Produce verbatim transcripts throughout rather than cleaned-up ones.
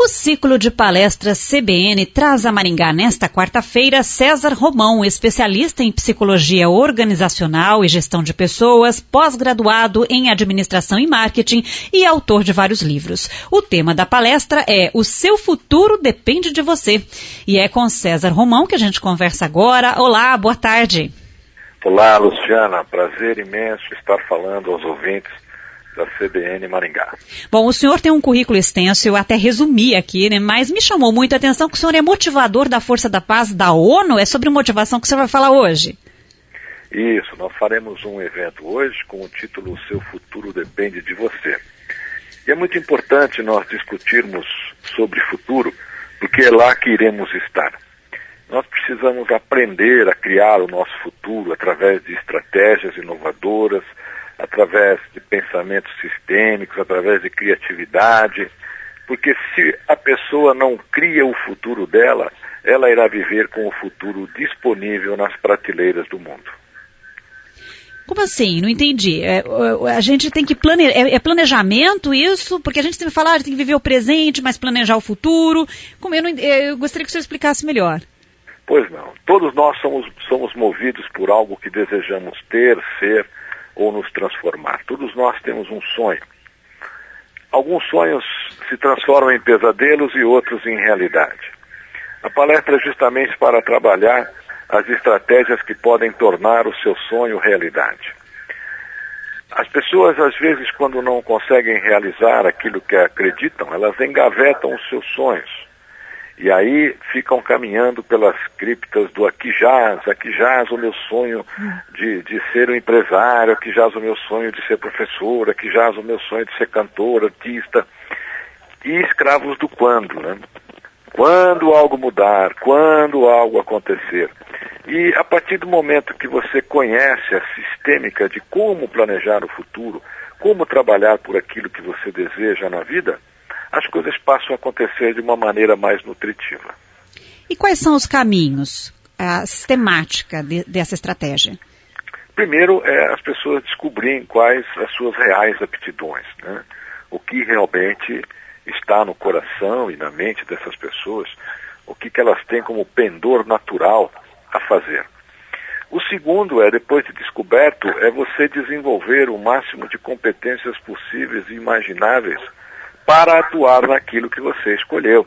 ciclo de palestras C B N traz a Maringá nesta quarta-feira César Romão, especialista em psicologia organizacional e gestão de pessoas, pós-graduado em administração e marketing e autor de vários livros. O tema da palestra é O Seu Futuro Depende de Você. E é com César Romão que a gente conversa agora. Olá, boa tarde. Olá, Luciana. Prazer imenso estar falando aos ouvintes da C B N Maringá. Bom, o senhor tem um currículo extenso, eu até resumi aqui, né? Mas me chamou muito a atenção que o senhor é motivador da Força da Paz da ONU. É sobre motivação que o senhor vai falar hoje? Isso, nós faremos um evento hoje com o título O Seu Futuro Depende de Você. E é muito importante nós discutirmos sobre futuro, porque é lá que iremos estar. Nós precisamos aprender a criar o nosso futuro através de estratégias inovadoras, através de pensamentos sistêmicos, através de criatividade, porque se a pessoa não cria o futuro dela, ela irá viver com o futuro disponível nas prateleiras do mundo. Como assim? Não entendi. É, a gente tem que planejar, é, é planejamento isso? Porque a gente sempre fala, ah, tem que viver o presente, mas planejar o futuro. Como eu, não, eu gostaria que o senhor explicasse melhor. Pois não. Todos nós somos, somos movidos por algo que desejamos ter, ser, ou nos transformar. Todos nós temos um sonho. Alguns sonhos se transformam em pesadelos e outros em realidade. A palestra é justamente para trabalhar as estratégias que podem tornar o seu sonho realidade. As pessoas, às vezes, quando não conseguem realizar aquilo que acreditam, elas engavetam os seus sonhos. E aí ficam caminhando pelas criptas do aqui jaz, aqui jaz o meu sonho de, de ser um empresário, aqui jaz o meu sonho de ser professor, aqui jaz o meu sonho de ser cantor, artista. E escravos do quando, né? Quando algo mudar, quando algo acontecer. E a partir do momento que você conhece a sistêmica de como planejar o futuro, como trabalhar por aquilo que você deseja na vida, as coisas passam a acontecer de uma maneira mais nutritiva. E quais são os caminhos, a sistemática de, dessa estratégia? Primeiro é as pessoas descobrirem quais as suas reais aptidões, né? O que realmente está no coração e na mente dessas pessoas, o que, que elas têm como pendor natural a fazer. O segundo é, depois de descoberto, é você desenvolver o máximo de competências possíveis e imagináveis para atuar naquilo que você escolheu.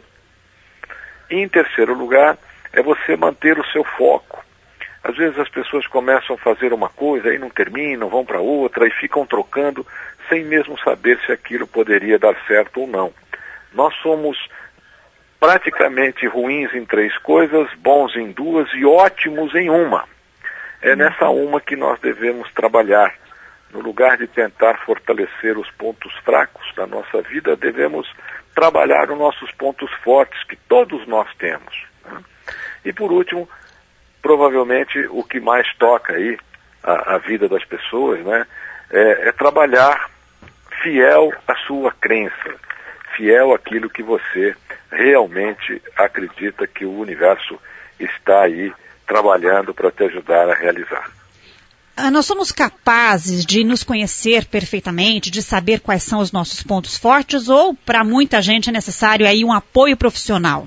E, em terceiro lugar, é você manter o seu foco. Às vezes as pessoas começam a fazer uma coisa e não terminam, vão para outra e ficam trocando sem mesmo saber se aquilo poderia dar certo ou não. Nós somos praticamente ruins em três coisas, bons em duas e ótimos em uma. É nessa uma que nós devemos trabalhar. No lugar de tentar fortalecer os pontos fracos da nossa vida, devemos trabalhar os nossos pontos fortes, que todos nós temos. Né? E por último, provavelmente o que mais toca aí a, a vida das pessoas, né, é, é trabalhar fiel à sua crença, fiel àquilo que você realmente acredita que o universo está aí trabalhando para te ajudar a realizar. Nós somos capazes de nos conhecer perfeitamente, de saber quais são os nossos pontos fortes, ou para muita gente é necessário aí um apoio profissional?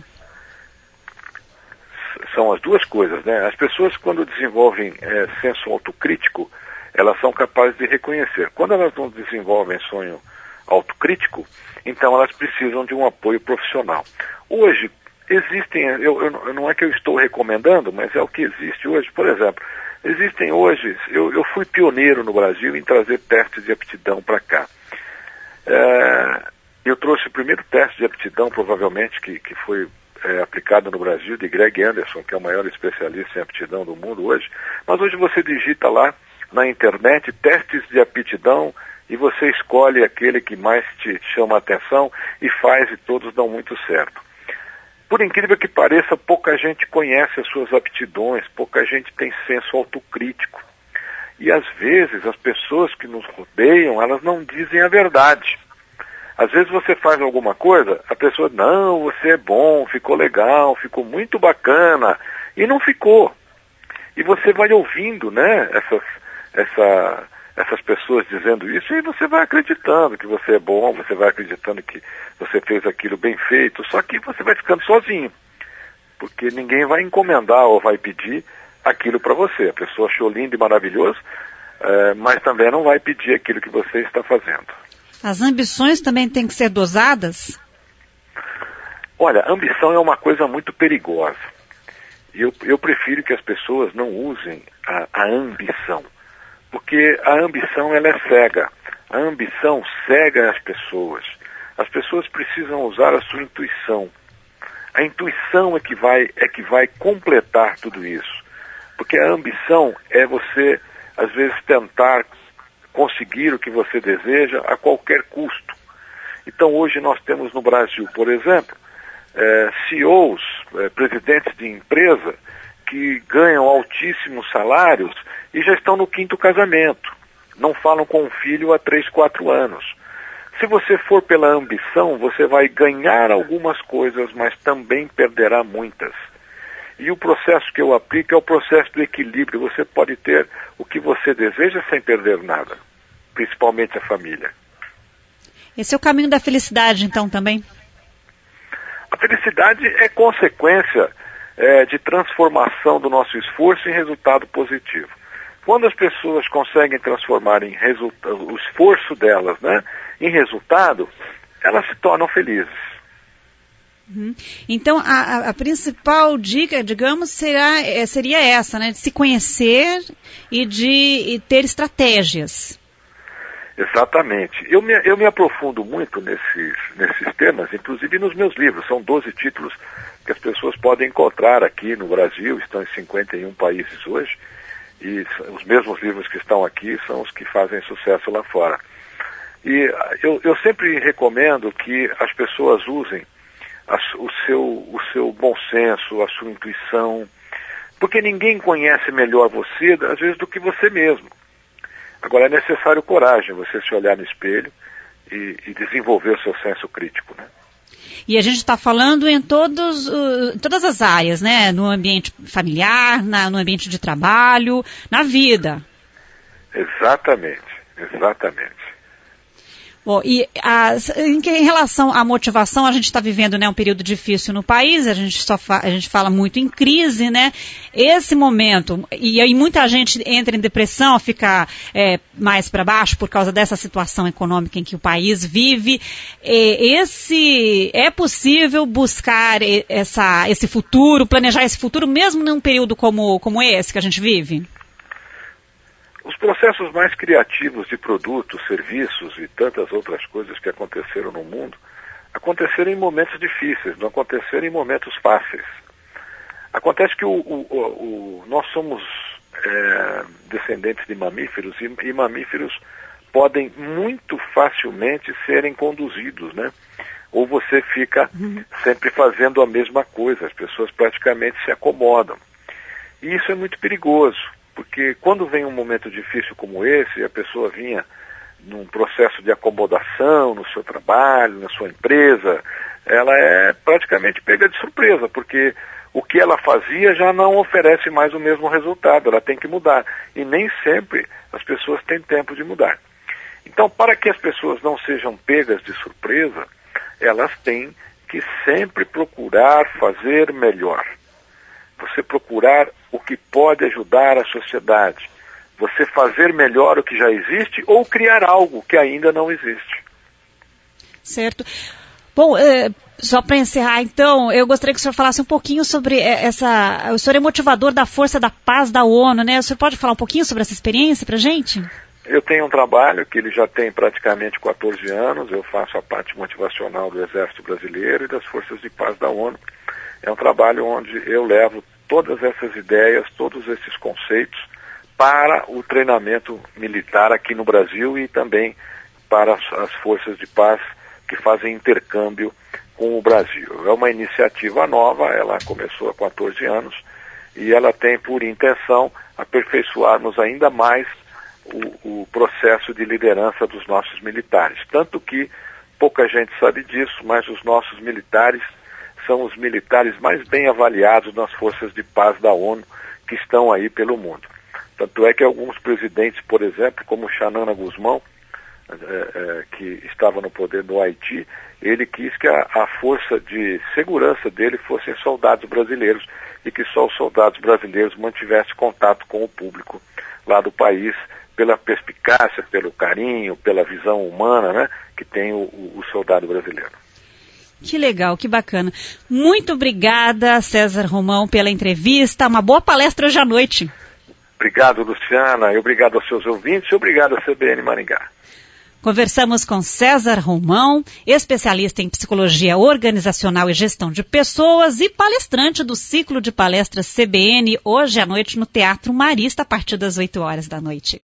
São as duas coisas, né? As pessoas, quando desenvolvem é, senso autocrítico, elas são capazes de reconhecer. Quando elas não desenvolvem sonho autocrítico, então elas precisam de um apoio profissional. Hoje, existem, eu, eu, não é que eu estou recomendando, mas é o que existe hoje. Por exemplo, existem hoje, eu, eu fui pioneiro no Brasil em trazer testes de aptidão para cá. É, eu trouxe o primeiro teste de aptidão, provavelmente, que, que foi é, aplicado no Brasil, de Greg Anderson, que é o maior especialista em aptidão do mundo hoje. Mas hoje você digita lá na internet testes de aptidão e você escolhe aquele que mais te chama a atenção e faz, e todos dão muito certo. Por incrível que pareça, pouca gente conhece as suas aptidões, pouca gente tem senso autocrítico. E às vezes as pessoas que nos rodeiam, elas não dizem a verdade. Às vezes você faz alguma coisa, a pessoa, não, você é bom, ficou legal, ficou muito bacana, e não ficou. E você vai ouvindo, né, essas, essa, essas pessoas dizendo isso, e você vai acreditando que você é bom, você vai acreditando que você fez aquilo bem feito, só que você vai ficando sozinho, porque ninguém vai encomendar ou vai pedir aquilo para você. A pessoa achou lindo e maravilhoso, é, mas também não vai pedir aquilo que você está fazendo. As ambições também têm que ser dosadas? Olha, a ambição é uma coisa muito perigosa. Eu, eu prefiro que as pessoas não usem a, a ambição, porque a ambição ela é cega. A ambição cega as pessoas. As pessoas precisam usar a sua intuição. A intuição é que vai, é que vai completar tudo isso. Porque a ambição é você, às vezes, tentar conseguir o que você deseja a qualquer custo. Então, hoje nós temos no Brasil, por exemplo, É, C E Os, é, presidentes de empresa, que ganham altíssimos salários e já estão no quinto casamento. Não falam com o filho há três, quatro anos. Se você for pela ambição, você vai ganhar algumas coisas, mas também perderá muitas. E o processo que eu aplico é o processo do equilíbrio. Você pode ter o que você deseja sem perder nada, principalmente a família. Esse é o caminho da felicidade, então, também? A felicidade é consequência é, de transformação do nosso esforço em resultado positivo. Quando as pessoas conseguem transformar em resulta- o esforço delas, né, em resultado, elas se tornam felizes. Uhum. Então, a, a principal dica, digamos, será, é, seria essa, né, de se conhecer e de e ter estratégias. Exatamente. Eu me, eu me aprofundo muito nesses, nesses temas, inclusive nos meus livros. São doze títulos que as pessoas podem encontrar aqui no Brasil, estão em cinquenta e um países hoje, e os mesmos livros que estão aqui são os que fazem sucesso lá fora. E eu, eu sempre recomendo que as pessoas usem a, o, seu, o seu bom senso, a sua intuição, porque ninguém conhece melhor você, às vezes, do que você mesmo. Agora, é necessário coragem, você se olhar no espelho e, e desenvolver o seu senso crítico, né? E a gente está falando em todos, uh, todas as áreas, né? No ambiente familiar, na, no ambiente de trabalho, na vida. Exatamente, exatamente. Bom, e a, em, em relação à motivação, a gente está vivendo, né, um período difícil no país, a gente, só fa, a gente fala muito em crise, né? Esse momento, e aí muita gente entra em depressão, fica é, mais para baixo por causa dessa situação econômica em que o país vive. E, esse, é possível buscar essa, esse futuro, planejar esse futuro, mesmo num período como, como esse que a gente vive? Os processos mais criativos de produtos, serviços e tantas outras coisas que aconteceram no mundo, aconteceram em momentos difíceis, não aconteceram em momentos fáceis. Acontece que o, o, o, o, nós somos é, descendentes de mamíferos e, e mamíferos podem muito facilmente serem conduzidos, né? Ou você fica sempre fazendo a mesma coisa, as pessoas praticamente se acomodam. E isso é muito perigoso. Porque quando vem um momento difícil como esse, a pessoa vinha num processo de acomodação no seu trabalho, na sua empresa, ela é praticamente pega de surpresa, porque o que ela fazia já não oferece mais o mesmo resultado, ela tem que mudar. E nem sempre as pessoas têm tempo de mudar. Então, para que as pessoas não sejam pegas de surpresa, elas têm que sempre procurar fazer melhor. Você procurar o que pode ajudar a sociedade. Você fazer melhor o que já existe ou criar algo que ainda não existe. Certo. Bom, é, só para encerrar, então, eu gostaria que o senhor falasse um pouquinho sobre essa... O senhor é motivador da Força da Paz da ONU, né? O senhor pode falar um pouquinho sobre essa experiência para a gente? Eu tenho um trabalho que ele já tem praticamente quatorze anos. Eu faço a parte motivacional do Exército Brasileiro e das Forças de Paz da ONU. É um trabalho onde eu levo todas essas ideias, todos esses conceitos para o treinamento militar aqui no Brasil e também para as, as forças de paz que fazem intercâmbio com o Brasil. É uma iniciativa nova, ela começou há quatorze anos e ela tem por intenção aperfeiçoarmos ainda mais o, o processo de liderança dos nossos militares. Tanto que pouca gente sabe disso, mas os nossos militares são os militares mais bem avaliados nas forças de paz da ONU que estão aí pelo mundo. Tanto é que alguns presidentes, por exemplo, como Xanana Guzmão, é, é, que estava no poder no Haiti, ele quis que a, a força de segurança dele fossem soldados brasileiros e que só os soldados brasileiros mantivessem contato com o público lá do país, pela perspicácia, pelo carinho, pela visão humana, né, que tem o, o soldado brasileiro. Que legal, que bacana. Muito obrigada, César Romão, pela entrevista. Uma boa palestra hoje à noite. Obrigado, Luciana, e obrigado aos seus ouvintes e obrigado à C B N Maringá. Conversamos com César Romão, especialista em psicologia organizacional e gestão de pessoas e palestrante do ciclo de palestras C B N, hoje à noite no Teatro Marista, a partir das oito horas da noite.